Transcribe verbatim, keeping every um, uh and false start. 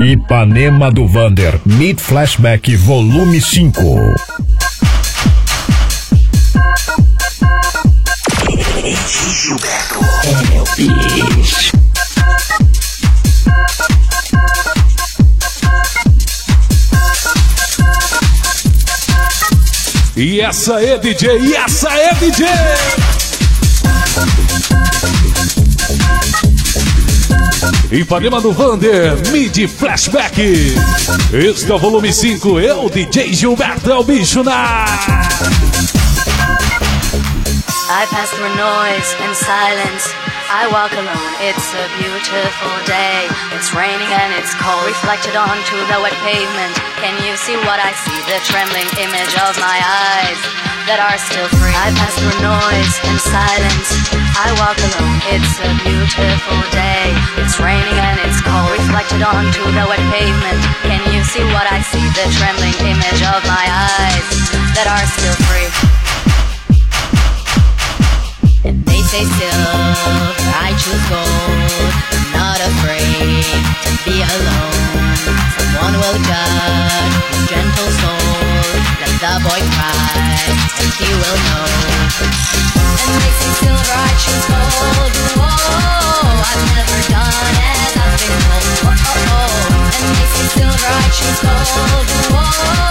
Ipanema do Vander, Meet Flashback Volume cinco. Gilberto é meu bicho. E essa é D J, e essa é D J. Ipanema do Vander, Mid Flashback. Este é o volume cinco, eu, D J Gilberto, é o bicho na... I pass through noise and silence. I walk alone, it's a beautiful day. It's raining and it's cold, reflected onto the wet pavement. Can you see what I see? The trembling image of my eyes that are still free. I pass through noise and silence. I walk alone, it's a beautiful day. It's raining and it's cold, reflected onto the wet pavement. Can you see what I see? The trembling image of my eyes that are still free. And they say silver, I choose gold. I'm not afraid to be alone. Someone will judge his gentle soul. Let the boy cry, and he will know. And they say silver, I choose gold. Whoa, I've never done as I've been told. Oh, oh, oh. And they say silver, I choose gold. Whoa.